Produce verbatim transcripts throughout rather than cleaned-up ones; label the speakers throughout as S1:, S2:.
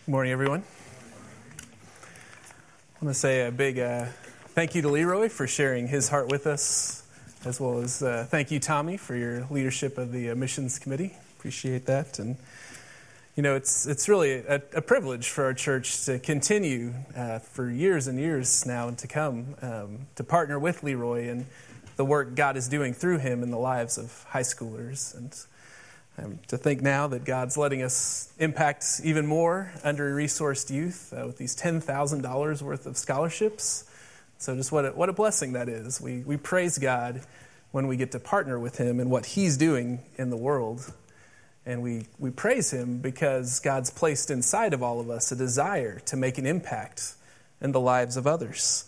S1: Good morning, everyone. I want to say a big uh, thank you to Leroy for sharing his heart with us, as well as uh, thank you, Tommy, for your leadership of the uh, missions committee. Appreciate that. And, you know, it's it's really a, a privilege for our church to continue uh, for years and years now and to come um, to partner with Leroy in the work God is doing through him in the lives of high schoolers. And Um, to think now that God's letting us impact even more under-resourced youth uh, with these ten thousand dollars worth of scholarships. So just what a, what a blessing that is. We we praise God when we get to partner with him in what he's doing in the world. And we, we praise him because God's placed inside of all of us a desire to make an impact in the lives of others.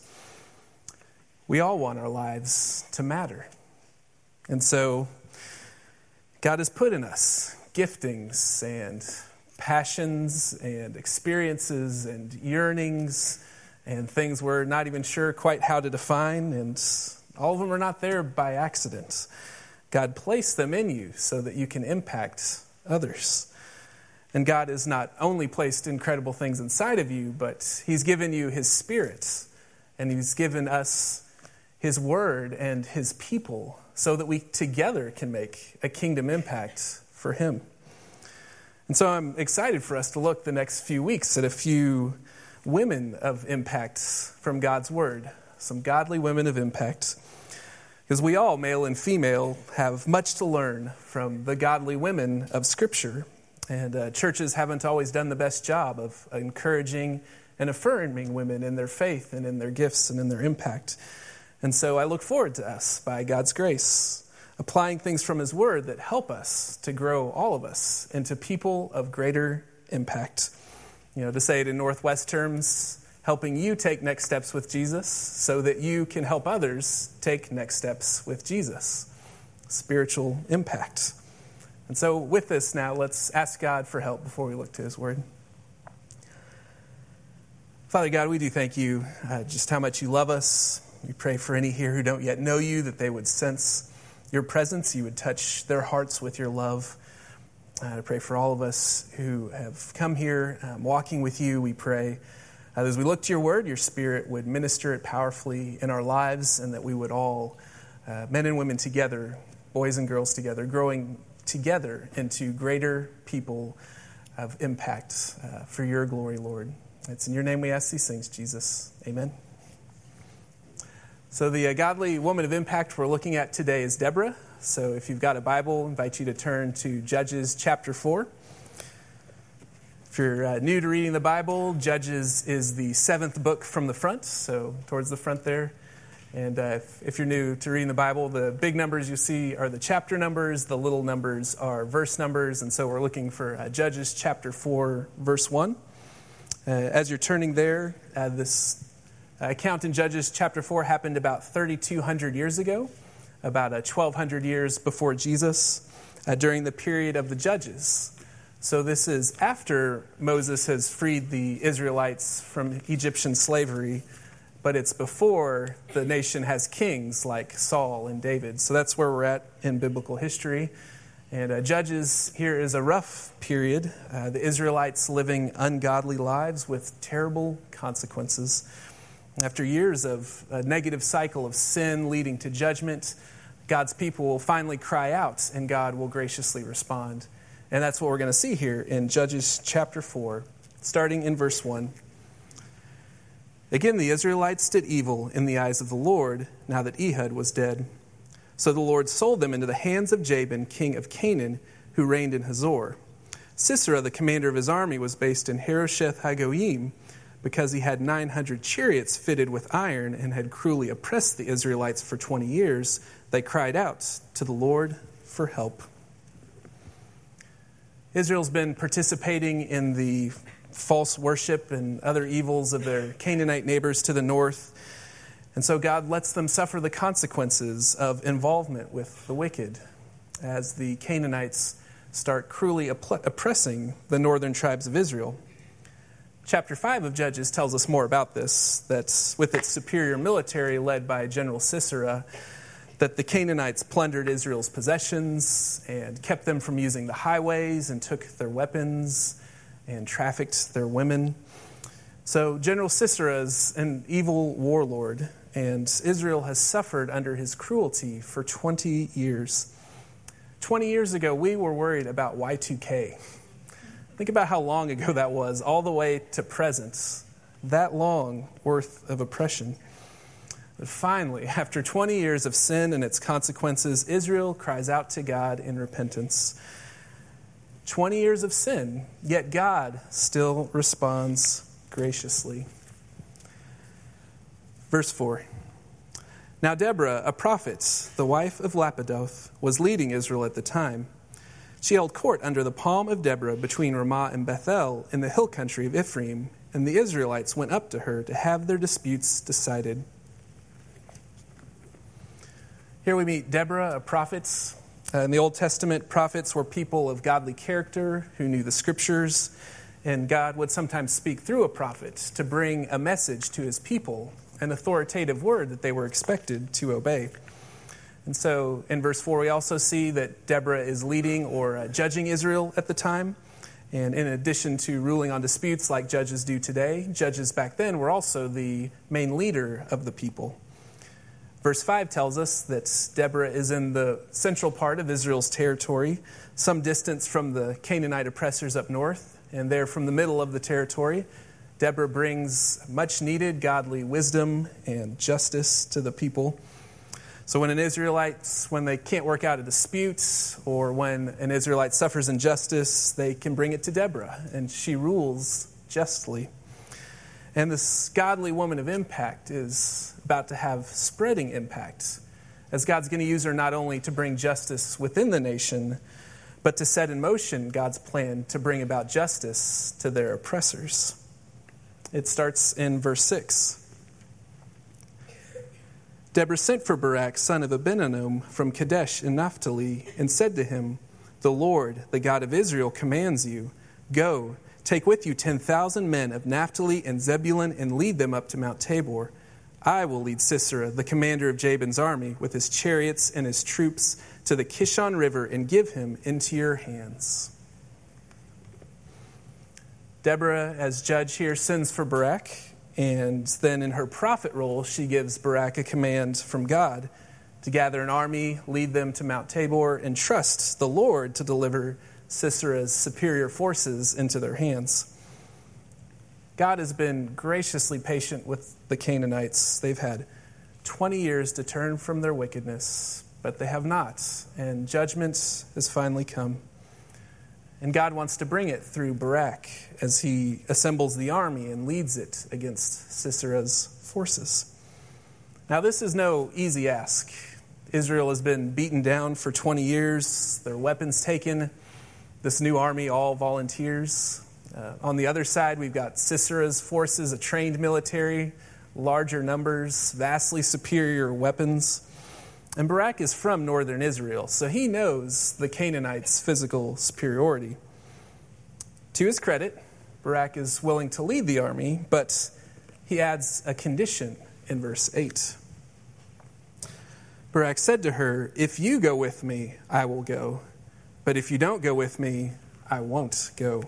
S1: We all want our lives to matter. And so God has put in us giftings and passions and experiences and yearnings and things we're not even sure quite how to define, and all of them are not there by accident. God placed them in you so that you can impact others. And God has not only placed incredible things inside of you, but he's given you his Spirit, and he's given us his word and his people so that we together can make a kingdom impact for him. And so I'm excited for us to look the next few weeks at a few women of impact from God's word, some godly women of impact. Because we all, male and female, have much to learn from the godly women of Scripture. And uh, churches haven't always done the best job of encouraging and affirming women in their faith and in their gifts and in their impact. And so I look forward to us, by God's grace, applying things from his word that help us to grow all of us into people of greater impact. You know, to say it in Northwest terms, helping you take next steps with Jesus so that you can help others take next steps with Jesus. Spiritual impact. And so with this now, let's ask God for help before we look to his word. Father God, we do thank you uh, just how much you love us. We pray for any here who don't yet know you, that they would sense your presence, you would touch their hearts with your love. Uh, I pray for all of us who have come here um, walking with you. We pray uh, as we look to your word, your Spirit would minister it powerfully in our lives, and that we would all, uh, men and women together, boys and girls together, growing together into greater people of impact uh, for your glory, Lord. It's in your name we ask these things, Jesus. Amen. So the uh, godly woman of impact we're looking at today is Deborah. So if you've got a Bible, I invite you to turn to Judges chapter four. If you're uh, new to reading the Bible, Judges is the seventh book from the front, so towards the front there. And uh, if, if you're new to reading the Bible, the big numbers you see are the chapter numbers, the little numbers are verse numbers, and so we're looking for uh, Judges chapter four, verse one. Uh, as you're turning there, uh, this Uh, account in Judges chapter four happened about thirty-two hundred years ago, about uh, twelve hundred years before Jesus, uh, during the period of the Judges. So this is after Moses has freed the Israelites from Egyptian slavery, but it's before the nation has kings like Saul and David. So that's where we're at in biblical history. And uh, Judges here is a rough period. Uh, the Israelites living ungodly lives with terrible consequences. After years of a negative cycle of sin leading to judgment, God's people will finally cry out, and God will graciously respond. And that's what we're going to see here in Judges chapter four, starting in verse one. Again, the Israelites did evil in the eyes of the Lord, now that Ehud was dead. So the Lord sold them into the hands of Jabin, king of Canaan, who reigned in Hazor. Sisera, the commander of his army, was based in Harosheth Hagoyim, because he had nine hundred chariots fitted with iron and had cruelly oppressed the Israelites for twenty years. They cried out to the Lord for help. Israel's been participating in the false worship and other evils of their Canaanite neighbors to the north. And so God lets them suffer the consequences of involvement with the wicked as the Canaanites start cruelly oppressing the northern tribes of Israel. Chapter five of Judges tells us more about this, that with its superior military led by General Sisera, that the Canaanites plundered Israel's possessions and kept them from using the highways and took their weapons and trafficked their women. So General Sisera is an evil warlord, and Israel has suffered under his cruelty for twenty years. twenty years ago, we were worried about Y two K. Think about how long ago that was, all the way to present. That long worth of oppression. But finally, after twenty years of sin and its consequences, Israel cries out to God in repentance. twenty years of sin, yet God still responds graciously. Verse four. Now Deborah, a prophet, the wife of Lapidoth, was leading Israel at the time. She held court under the palm of Deborah between Ramah and Bethel in the hill country of Ephraim, and the Israelites went up to her to have their disputes decided. Here we meet Deborah, a prophet. Uh, in the Old Testament, prophets were people of godly character who knew the scriptures, and God would sometimes speak through a prophet to bring a message to his people, an authoritative word that they were expected to obey. And so in verse four, we also see that Deborah is leading or uh, judging Israel at the time. And in addition to ruling on disputes like judges do today, judges back then were also the main leader of the people. Verse five tells us that Deborah is in the central part of Israel's territory, some distance from the Canaanite oppressors up north. And there from the middle of the territory, Deborah brings much needed godly wisdom and justice to the people. So when an Israelite, when they can't work out a dispute, or when an Israelite suffers injustice, they can bring it to Deborah, and she rules justly. And this godly woman of impact is about to have spreading impact, as God's going to use her not only to bring justice within the nation, but to set in motion God's plan to bring about justice to their oppressors. It starts in verse six. Deborah sent for Barak, son of Abinoam, from Kadesh in Naphtali, and said to him, "The Lord, the God of Israel, commands you, go, take with you ten thousand men of Naphtali and Zebulun, and lead them up to Mount Tabor. I will lead Sisera, the commander of Jabin's army, with his chariots and his troops, to the Kishon River, and give him into your hands." Deborah, as judge here, sends for Barak, and then in her prophet role, she gives Barak a command from God to gather an army, lead them to Mount Tabor, and trust the Lord to deliver Sisera's superior forces into their hands. God has been graciously patient with the Canaanites. They've had twenty years to turn from their wickedness, but they have not, and judgment has finally come. And God wants to bring it through Barak as he assembles the army and leads it against Sisera's forces. Now, this is no easy ask. Israel has been beaten down for twenty years, their weapons taken. This new army, all volunteers. Uh, on the other side, we've got Sisera's forces, a trained military, larger numbers, vastly superior weapons. And Barak is from northern Israel, so he knows the Canaanites' physical superiority. To his credit, Barak is willing to lead the army, but he adds a condition in verse eight. Barak said to her, "If you go with me, I will go. But if you don't go with me, I won't go."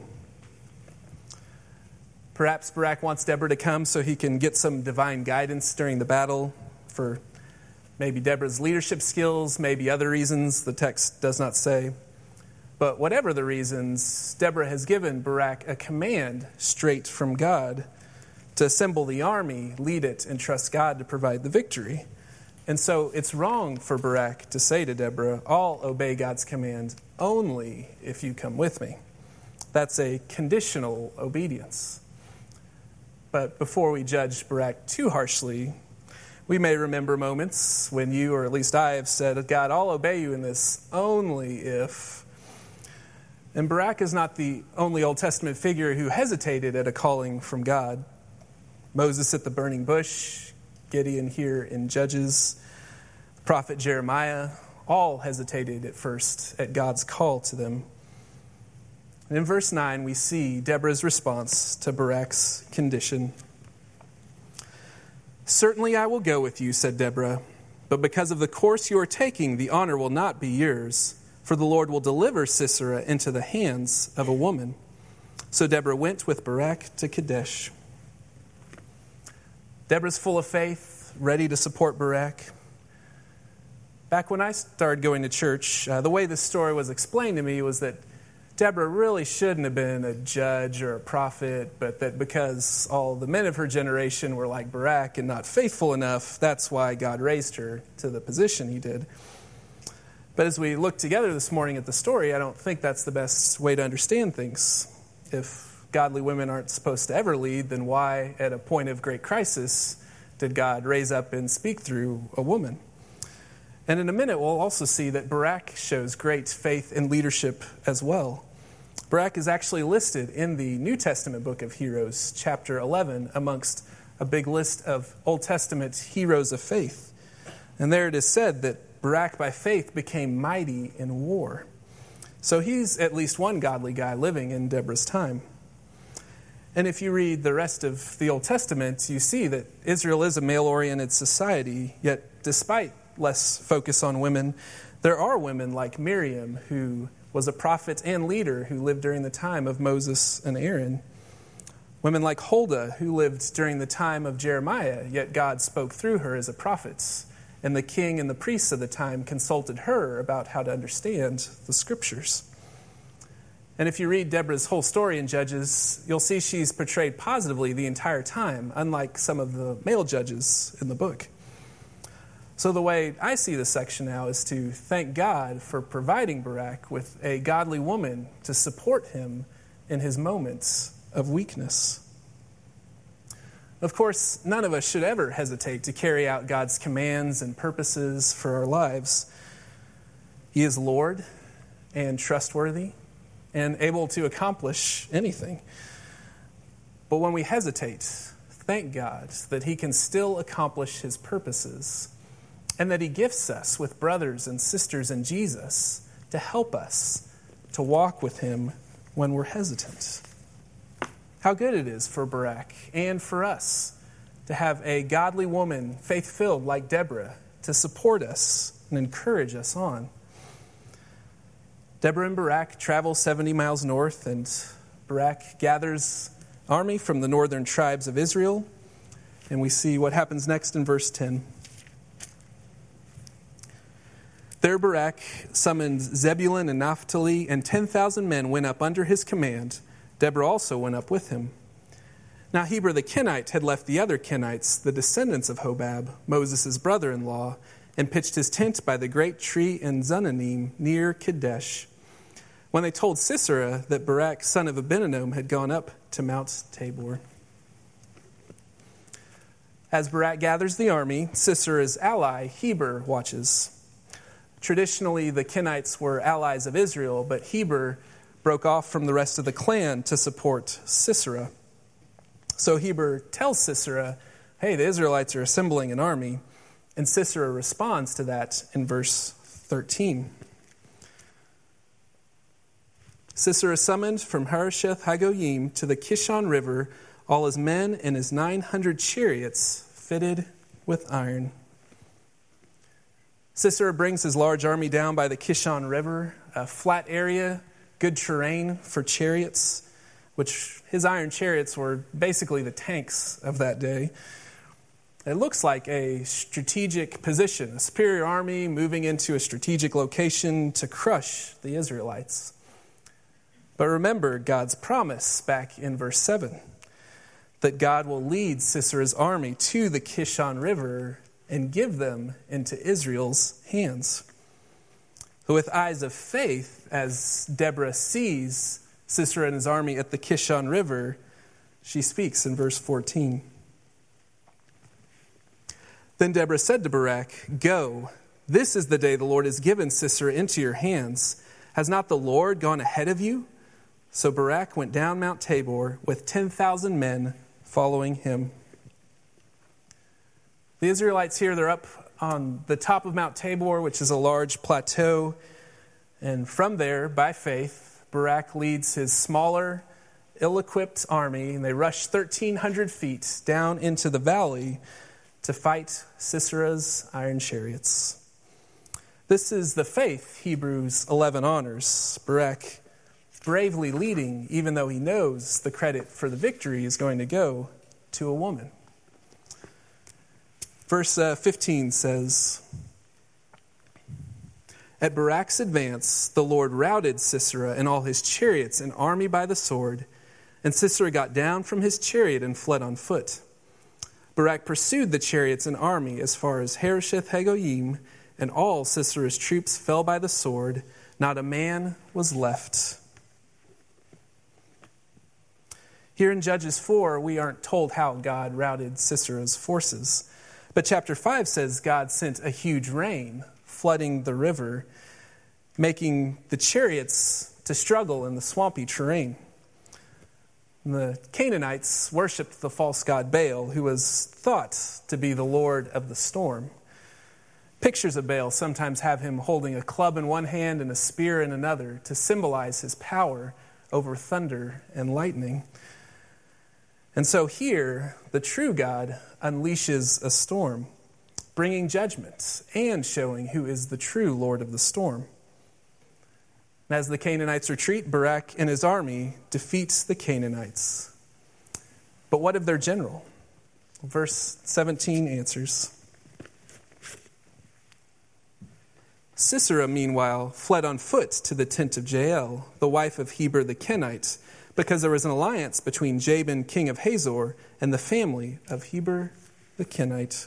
S1: Perhaps Barak wants Deborah to come so he can get some divine guidance during the battle for maybe Deborah's leadership skills, maybe other reasons the text does not say. But whatever the reasons, Deborah has given Barak a command straight from God to assemble the army, lead it, and trust God to provide the victory. And so it's wrong for Barak to say to Deborah, "I'll obey God's command only if you come with me." That's a conditional obedience. But before we judge Barak too harshly, we may remember moments when you, or at least I, have said, "God, I'll obey you in this only if." And Barak is not the only Old Testament figure who hesitated at a calling from God. Moses at the burning bush, Gideon here in Judges, the prophet Jeremiah, all hesitated at first at God's call to them. And in verse nine, we see Deborah's response to Barak's condition. "Certainly I will go with you," said Deborah, "but because of the course you are taking, the honor will not be yours, for the Lord will deliver Sisera into the hands of a woman. So Deborah went with Barak to Kadesh. Deborah's full of faith, ready to support Barak. Back when I started going to church, uh, the way this story was explained to me was that Deborah really shouldn't have been a judge or a prophet, but that because all the men of her generation were like Barak and not faithful enough, that's why God raised her to the position he did. But as we look together this morning at the story, I don't think that's the best way to understand things. If godly women aren't supposed to ever lead, then why, at a point of great crisis, did God raise up and speak through a woman? And in a minute, we'll also see that Barak shows great faith and leadership as well. Barak is actually listed in the New Testament book of Heroes, chapter eleven, amongst a big list of Old Testament heroes of faith. And there it is said that Barak, by faith, became mighty in war. So he's at least one godly guy living in Deborah's time. And if you read the rest of the Old Testament, you see that Israel is a male-oriented society, yet despite less focus on women, there are women like Miriam, who was a prophet and leader who lived during the time of Moses and Aaron. Women like Huldah, who lived during the time of Jeremiah, yet God spoke through her as a prophet. And the king and the priests of the time consulted her about how to understand the scriptures. And if you read Deborah's whole story in Judges, you'll see she's portrayed positively the entire time, unlike some of the male judges in the book. So the way I see this section now is to thank God for providing Barak with a godly woman to support him in his moments of weakness. Of course, none of us should ever hesitate to carry out God's commands and purposes for our lives. He is Lord and trustworthy and able to accomplish anything. But when we hesitate, thank God that he can still accomplish his purposes, and that he gifts us with brothers and sisters in Jesus to help us to walk with him when we're hesitant. How good it is for Barak and for us to have a godly woman, faith-filled like Deborah, to support us and encourage us on. Deborah and Barak travel seventy miles north, and Barak gathers army from the northern tribes of Israel. And we see what happens next in verse ten. There Barak summoned Zebulun and Naphtali, and ten thousand men went up under his command. Deborah also went up with him. Now Heber the Kenite had left the other Kenites, the descendants of Hobab, Moses' brother-in-law, and pitched his tent by the great tree in Zananim near Kadesh, when they told Sisera that Barak, son of Abinoam, had gone up to Mount Tabor. As Barak gathers the army, Sisera's ally, Heber, watches. Traditionally, the Kenites were allies of Israel, but Heber broke off from the rest of the clan to support Sisera. So Heber tells Sisera, hey, the Israelites are assembling an army. And Sisera responds to that in verse thirteen. Sisera summoned from Harosheth Hagoyim to the Kishon River all his men and his nine hundred chariots fitted with iron. Sisera brings his large army down by the Kishon River, a flat area, good terrain for chariots, which his iron chariots were basically the tanks of that day. It looks like a strategic position, a superior army moving into a strategic location to crush the Israelites. But remember God's promise back in verse seven, that God will lead Sisera's army to the Kishon River and give them into Israel's hands. With eyes of faith, as Deborah sees Sisera and his army at the Kishon River, she speaks in verse fourteen. Then Deborah said to Barak, go, this is the day the Lord has given Sisera into your hands. Has not the Lord gone ahead of you? So Barak went down Mount Tabor with ten thousand men following him. The Israelites here, they're up on the top of Mount Tabor, which is a large plateau. And from there, by faith, Barak leads his smaller, ill-equipped army, and they rush thirteen hundred feet down into the valley to fight Sisera's iron chariots. This is the faith Hebrews eleven honors. Barak bravely leading, even though he knows the credit for the victory is going to go to a woman. Verse uh, fifteen says, "At Barak's advance, the Lord routed Sisera and all his chariots and army by the sword, and Sisera got down from his chariot and fled on foot. Barak pursued the chariots and army as far as Harosheth Hagoyim, and all Sisera's troops fell by the sword. Not a man was left." Here in Judges four, we aren't told how God routed Sisera's forces. But chapter five says God sent a huge rain, flooding the river, making the chariots to struggle in the swampy terrain. The Canaanites worshipped the false god Baal, who was thought to be the lord of the storm. Pictures of Baal sometimes have him holding a club in one hand and a spear in another to symbolize his power over thunder and lightning. And so here, the true God unleashes a storm, bringing judgment and showing who is the true Lord of the storm. As the Canaanites retreat, Barak and his army defeats the Canaanites. But what of their general? Verse seventeen answers. Sisera, meanwhile, fled on foot to the tent of Jael, the wife of Heber the Kenite, because there was an alliance between Jabin, king of Hazor, and the family of Heber the Kenite.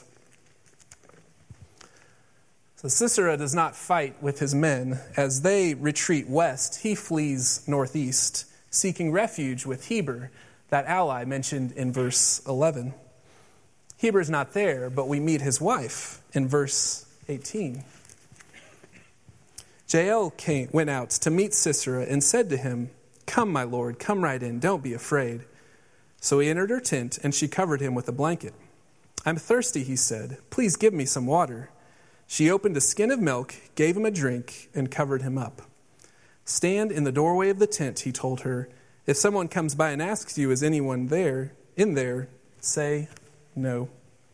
S1: So Sisera does not fight with his men. As they retreat west, he flees northeast, seeking refuge with Heber, that ally mentioned in verse eleven. Heber's not there, but we meet his wife in verse eighteen. Jael came, went out to meet Sisera and said to him, "Come, my lord, come right in, don't be afraid." So he entered her tent, and she covered him with a blanket. "I'm thirsty," he said. "Please give me some water." She opened a skin of milk, gave him a drink, and covered him up. "Stand in the doorway of the tent," he told her. "If someone comes by and asks you, 'Is anyone there, in there?' say no."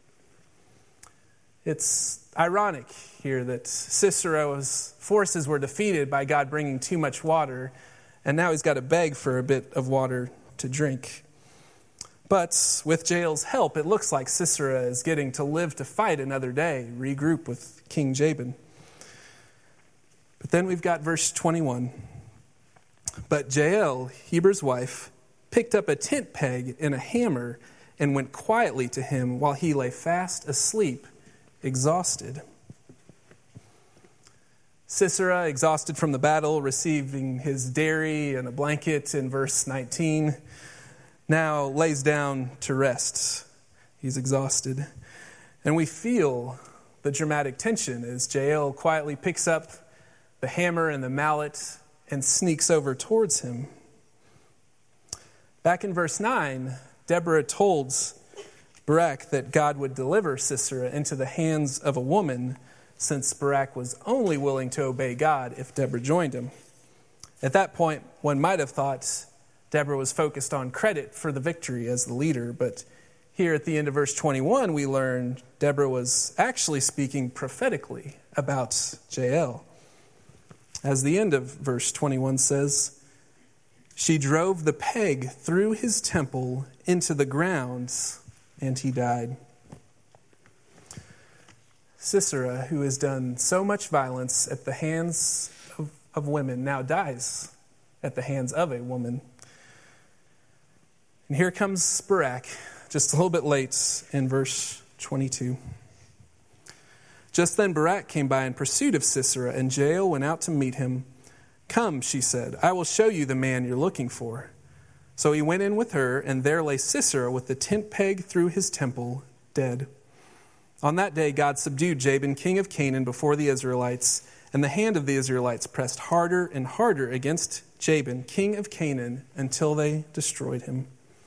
S1: It's ironic here that Sisera's forces were defeated by God bringing too much water, and now he's got to beg for a bit of water to drink. But with Jael's help, it looks like Sisera is getting to live to fight another day, regroup with King Jabin. But then we've got verse twenty-one. "But Jael, Heber's wife, picked up a tent peg and a hammer and went quietly to him while he lay fast asleep, exhausted." Sisera, exhausted from the battle, receiving his dairy and a blanket in verse nineteen, now lays down to rest. He's exhausted. And we feel the dramatic tension as Jael quietly picks up the hammer and the mallet and sneaks over towards him. Back in verse nine, Deborah told Barak that God would deliver Sisera into the hands of a woman, since Barak was only willing to obey God if Deborah joined him. At that point, one might have thought Deborah was focused on credit for the victory as the leader, but here at the end of verse twenty-one, we learn Deborah was actually speaking prophetically about Jael. As the end of verse twenty-one says, "She drove the peg through his temple into the ground, and he died." Sisera, who has done so much violence at the hands of, of women, now dies at the hands of a woman. And here comes Barak, just a little bit late in verse twenty-two. "Just then Barak came by in pursuit of Sisera, and Jael went out to meet him. 'Come,' she said, 'I will show you the man you're looking for.' So he went in with her, and there lay Sisera with the tent peg through his temple, dead. On that day God subdued Jabin, king of Canaan, before the Israelites, and the hand of the Israelites pressed harder and harder against Jabin, king of Canaan, until they destroyed him."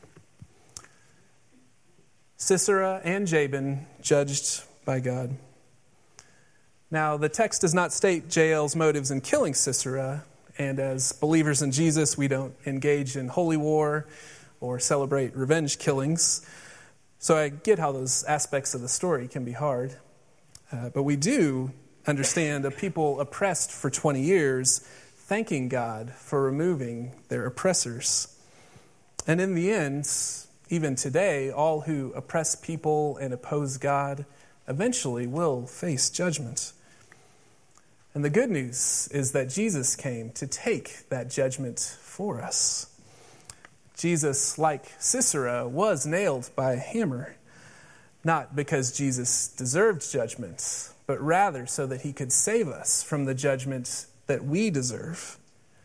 S1: Sisera and Jabin judged by God. Now, the text does not state Jael's motives in killing Sisera, and as believers in Jesus, we don't engage in holy war or celebrate revenge killings. So I get how those aspects of the story can be hard. Uh, but we do understand a people oppressed for twenty years thanking God for removing their oppressors. And in the end, even today, all who oppress people and oppose God eventually will face judgment. And the good news is that Jesus came to take that judgment for us. Jesus, like Sisera, was nailed by a hammer, not because Jesus deserved judgment, but rather so that he could save us from the judgment that we deserve.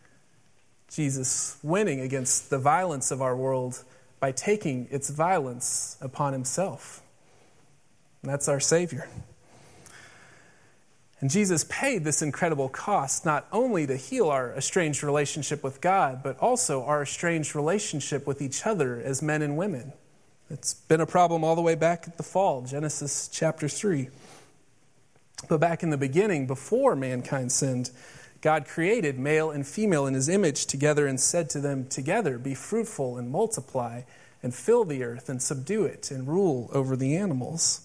S1: Jesus winning against the violence of our world by taking its violence upon himself. And that's our Savior. And Jesus paid this incredible cost not only to heal our estranged relationship with God, but also our estranged relationship with each other as men and women. It's been a problem all the way back at the fall, Genesis chapter three. But back in the beginning, before mankind sinned, God created male and female in his image together and said to them, "Together be fruitful and multiply and fill the earth and subdue it and rule over the animals."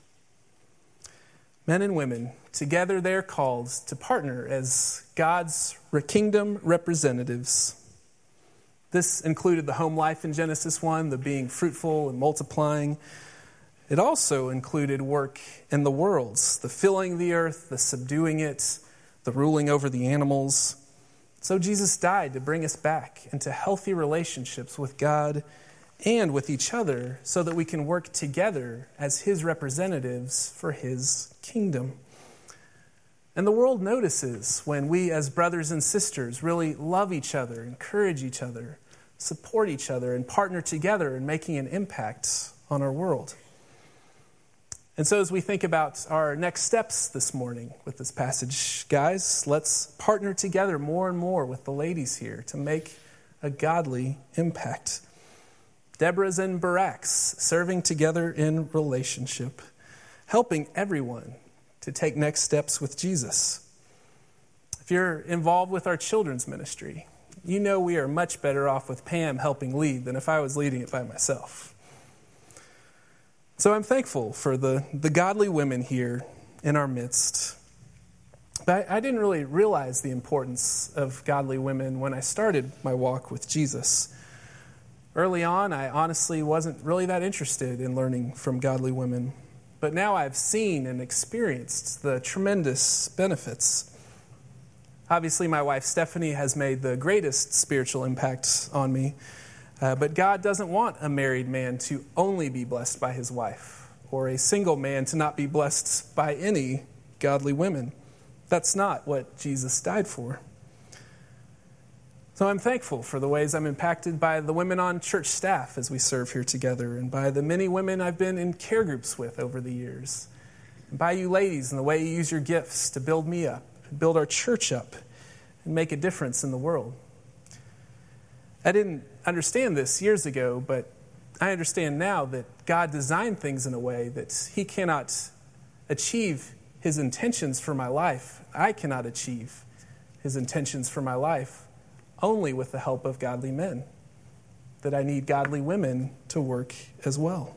S1: Men and women, together they are called to partner as God's kingdom representatives. This included the home life in Genesis one, the being fruitful and multiplying. It also included work in the worlds, the filling the earth, the subduing it, the ruling over the animals. So Jesus died to bring us back into healthy relationships with God and with each other so that we can work together as his representatives for his kingdom. And the world notices when we as brothers and sisters really love each other, encourage each other, support each other, and partner together in making an impact on our world. And so as we think about our next steps this morning with this passage, guys, let's partner together more and more with the ladies here to make a godly impact. Deborah's and Barak's serving together in relationship, helping everyone to take next steps with Jesus. If you're involved with our children's ministry, you know we are much better off with Pam helping lead than if I was leading it by myself. So I'm thankful for the, the godly women here in our midst. But I, I didn't really realize the importance of godly women when I started my walk with Jesus. Early on, I honestly wasn't really that interested in learning from godly women. But now I've seen and experienced the tremendous benefits. Obviously, my wife Stephanie has made the greatest spiritual impact on me. Uh, but God doesn't want a married man to only be blessed by his wife, or a single man to not be blessed by any godly women. That's not what Jesus died for. So I'm thankful for the ways I'm impacted by the women on church staff as we serve here together, and by the many women I've been in care groups with over the years, and by you ladies and the way you use your gifts to build me up, build our church up, and make a difference in the world. I didn't understand this years ago, but I understand now that God designed things in a way that he cannot achieve his intentions for my life. I cannot achieve his intentions for my life only with the help of godly men, that I need godly women to work as well.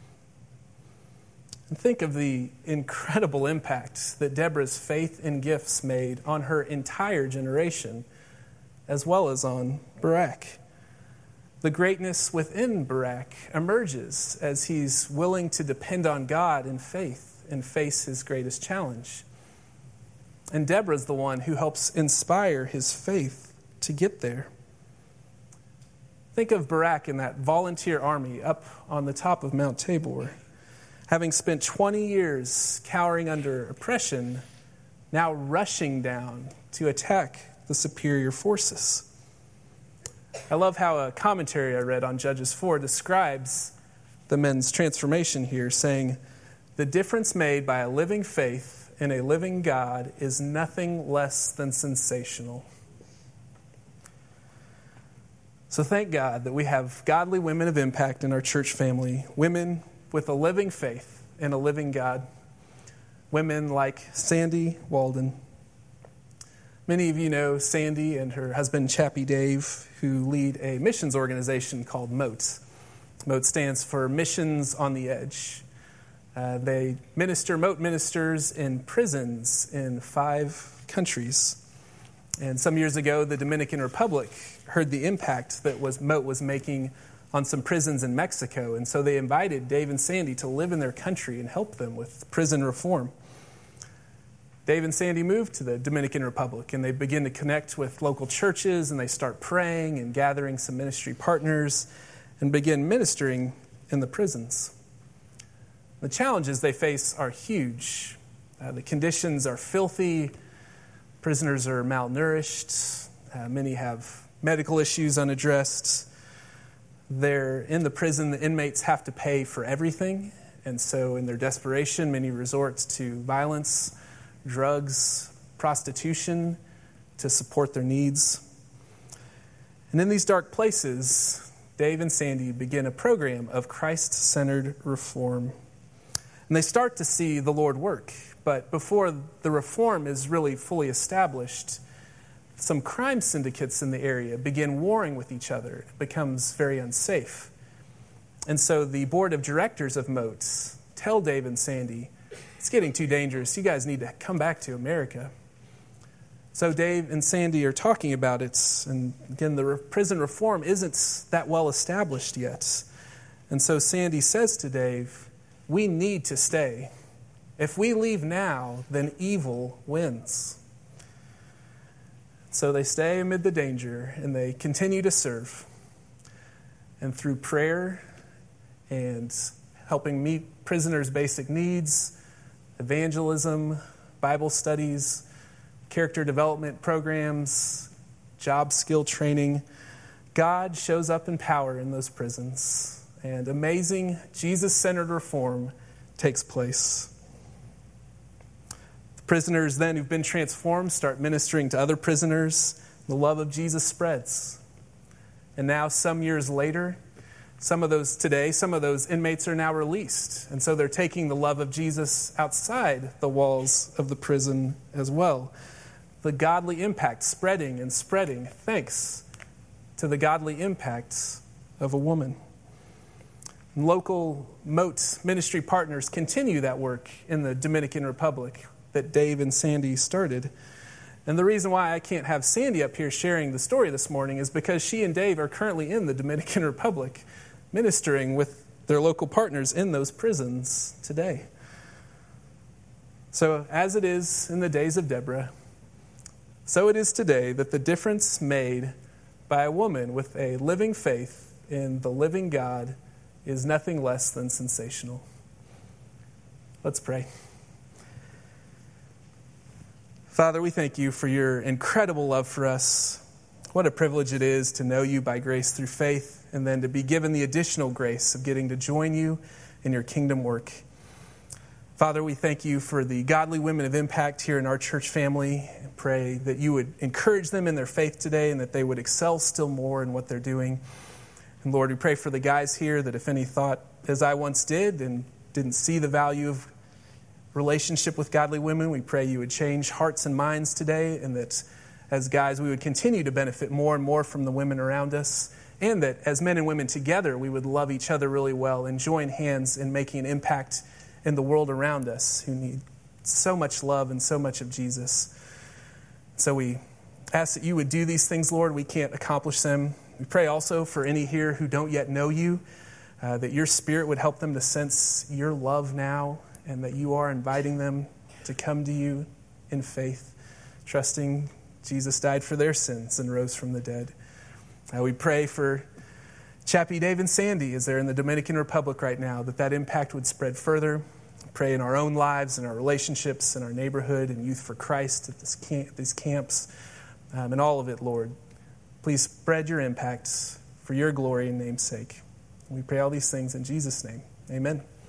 S1: And think of the incredible impact that Deborah's faith and gifts made on her entire generation, as well as on Barak. The greatness within Barak emerges as he's willing to depend on God in faith and face his greatest challenge. And Deborah's the one who helps inspire his faith to get there. Think of Barak in that volunteer army up on the top of Mount Tabor, having spent twenty years cowering under oppression, now rushing down to attack the superior forces. I love how a commentary I read on Judges four describes the men's transformation here, saying, "The difference made by a living faith in a living God is nothing less than sensational." So thank God that we have godly women of impact in our church family, women with a living faith in a living God, women like Sandy Walden. Many of you know Sandy and her husband, Chappie Dave, who lead a missions organization called MOAT. MOAT stands for Missions on the Edge. Uh, they minister, MOAT ministers in prisons in five countries. And some years ago, the Dominican Republic heard the impact that was Mote was making on some prisons in Mexico. And so they invited Dave and Sandy to live in their country and help them with prison reform. Dave and Sandy moved to the Dominican Republic, and they begin to connect with local churches, and they start praying and gathering some ministry partners and begin ministering in the prisons. The challenges they face are huge. Uh, the conditions are filthy. Prisoners are malnourished. Uh, many have medical issues unaddressed. They're in the prison. The inmates have to pay for everything. And so in their desperation, many resort to violence, drugs, prostitution to support their needs. And in these dark places, Dave and Sandy begin a program of Christ-centered reform. And they start to see the Lord work. But before the reform is really fully established, some crime syndicates in the area begin warring with each other. It becomes very unsafe. And so the board of directors of Mote tell Dave and Sandy, it's getting too dangerous. You guys need to come back to America. So Dave and Sandy are talking about it. And again, the prison reform isn't that well established yet. And so Sandy says to Dave, we need to stay. If we leave now, then evil wins. So they stay amid the danger, and they continue to serve. And through prayer and helping meet prisoners' basic needs, evangelism, Bible studies, character development programs, job skill training, God shows up in power in those prisons, and amazing Jesus-centered reform takes place. The prisoners then who've been transformed start ministering to other prisoners. The love of Jesus spreads. And now, some years later, some of those today, some of those inmates are now released. And so they're taking the love of Jesus outside the walls of the prison as well. The godly impact spreading and spreading thanks to the godly impact of a woman. Local Mote ministry partners continue that work in the Dominican Republic that Dave and Sandy started. And the reason why I can't have Sandy up here sharing the story this morning is because she and Dave are currently in the Dominican Republic, ministering with their local partners in those prisons today. So as it is in the days of Deborah, so it is today that the difference made by a woman with a living faith in the living God is nothing less than sensational. Let's pray. Father, we thank you for your incredible love for us. What a privilege it is to know you by grace through faith, and then to be given the additional grace of getting to join you in your kingdom work. Father, we thank you for the godly women of impact here in our church family. And pray that you would encourage them in their faith today and that they would excel still more in what they're doing. And Lord, we pray for the guys here that if any thought, as I once did, and didn't see the value of relationship with godly women, we pray you would change hearts and minds today, and that as guys we would continue to benefit more and more from the women around us, and that as men and women together we would love each other really well and join hands in making an impact in the world around us who need so much love and so much of Jesus. So we ask that you would do these things, Lord. We can't accomplish them. We pray also for any here who don't yet know you, uh, that your Spirit would help them to sense your love now, and that you are inviting them to come to you in faith, trusting Jesus died for their sins and rose from the dead. Uh, we pray for Chappie, Dave, and Sandy as they're in the Dominican Republic right now, that that impact would spread further. Pray in our own lives, in our relationships, in our neighborhood, and Youth for Christ at this camp, these camps, um, and all of it, Lord. Please spread your impacts for your glory and name's sake. And we pray all these things in Jesus' name. Amen.